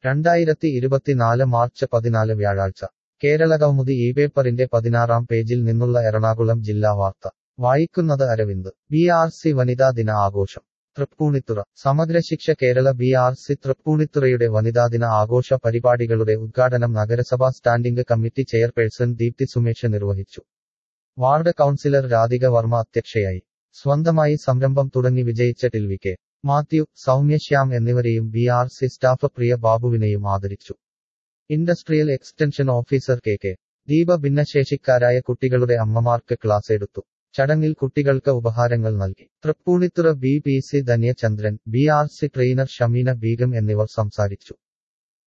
2024 March 14 വ്യാഴാഴ്ച കേരളകൗമുദി ഈ പേപ്പറിന്റെ 16-ാം പേജിൽ നിന്നുള്ള എറണാകുളം ജില്ലാ വാർത്ത വായിക്കുന്നത് അരവിന്ദ് BRC വനിതാ ദിന ആഘോഷം തൃപ്പൂണിത്തുറ സമഗ്രശിക്ഷ കേരള BRC തൃപ്പൂണിത്തുറയുടെ വനിതാദിന ആഘോഷ പരിപാടികളുടെ ഉദ്ഘാടനം നഗരസഭാ standing committee chairperson Deepthi Sumesh നിർവഹിച്ചു. വാർഡ് കൗൺസിലർ രാധിക വർമ്മ അധ്യക്ഷയായി. സ്വന്തമായി സംരംഭം തുടങ്ങി വിജയിച്ച ടിൽവി കെ. മാത്യു, സൗമ്യ ശ്യാം എന്നിവരെയും BRC സ്റ്റാഫ് പ്രിയ ബാബുവിനെയും ആദരിച്ചു. Industrial extension officer K. Deepa ഭിന്നശേഷിക്കാരായ കുട്ടികളുടെ അമ്മമാർക്ക് ക്ലാസ് എടുത്തു. ചടങ്ങിൽ കുട്ടികൾക്ക് ഉപഹാരങ്ങൾ നൽകി. Thrippunithura BPC Dhanyachandran, BRC trainer Shameena Beegum എന്നിവർ സംസാരിച്ചു.